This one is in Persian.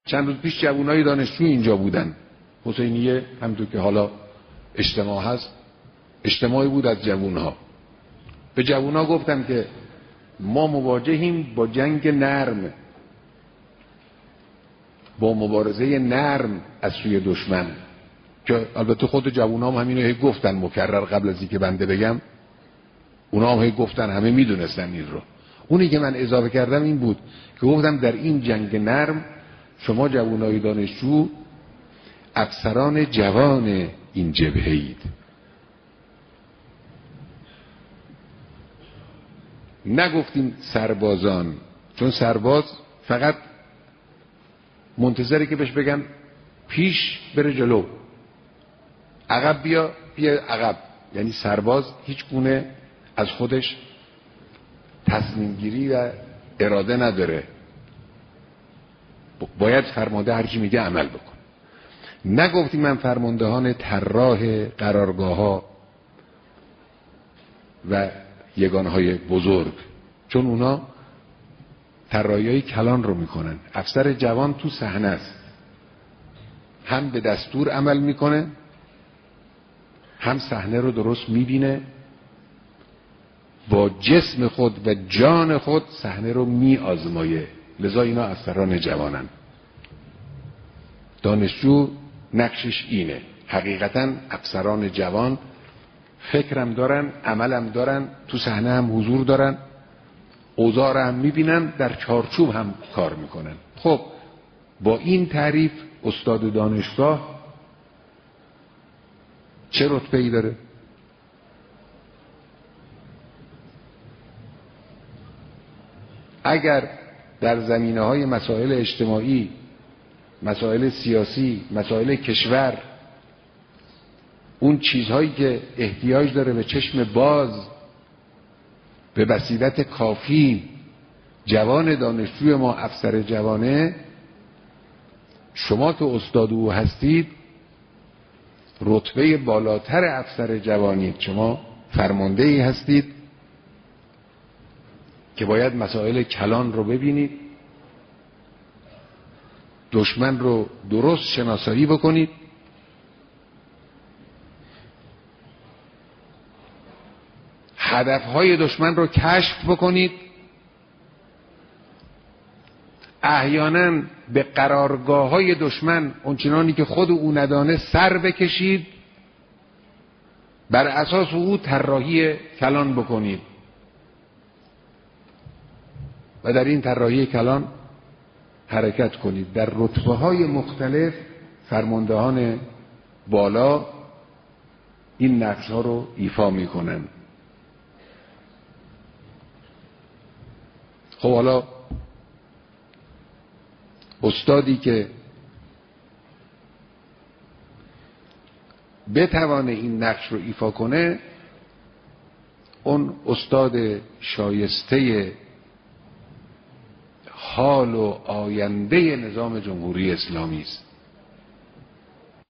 چند روز پیش جوانای دانشجو اینجا بودن، حسینیه همونطور که حالا اجتماع هست، اجتماعی بود از جوانها. به جوانها گفتم که ما مواجهیم با جنگ نرم، با مبارزه نرم از سوی دشمن، که البته خود جوانها هم همینو گفتن مکرر قبل از اینکه بنده بگم، اونا هم گفتن، همه میدونستن این رو. اونی که من اضافه کردم این بود که گفتم در این جنگ نرم شما جوانای دانشجو افسران جوان این جبهه اید. نگفتیم سربازان، چون سرباز فقط منتظره که بهش بگن پیش بره جلو، عقب بیا عقب. یعنی سرباز هیچ گونه از خودش تصمیم گیری و اراده نداره، باید فرمانده هر چی میگه عمل بکن. نگفتیم من فرماندهان طراح قرارگاه ها و یگانهای بزرگ، چون اونا طراحی‌های کلان رو میکنن. افسر جوان تو صحنه است، هم به دستور عمل میکنه، هم صحنه رو درست میبینه، با جسم خود و جان خود صحنه رو میآزمایه. لذا اینا افسران جوانن. دانشجو نقشش اینه. حقیقتا افسران جوان فکرم دارن، عملم دارن، تو صحنه هم حضور دارن، اوضاع هم میبینن، در چارچوب هم کار میکنن. خب با این تعریف استاد دانشگاه چه رتبه‌ای داره؟ اگر در زمینه‌های مسائل اجتماعی، مسائل سیاسی، مسائل کشور، اون چیزهایی که احتیاج داره به چشم باز، به بصیرت کافی، جوان دانشجوی ما افسر جوانه، شما که استاد او هستید رتبه بالاتر افسر جوانید، شما فرمانده ای هستید که باید مسائل کلان رو ببینید، دشمن رو درست شناسایی بکنید، هدفهای دشمن رو کشف بکنید، احیانا به قرارگاه‌های دشمن اونچنانی که خود او ندانه سر بکشید، بر اساس او طراحی کلان بکنید و در این طراحی کلان حرکت کنید. در رتبه‌های مختلف فرماندهان بالا این نقش‌ها رو ایفا می‌کنند. خب حالا استادی که بتوانه این نقش رو ایفا کنه، اون استاد شایسته حال و آینده نظام جمهوری اسلامی است.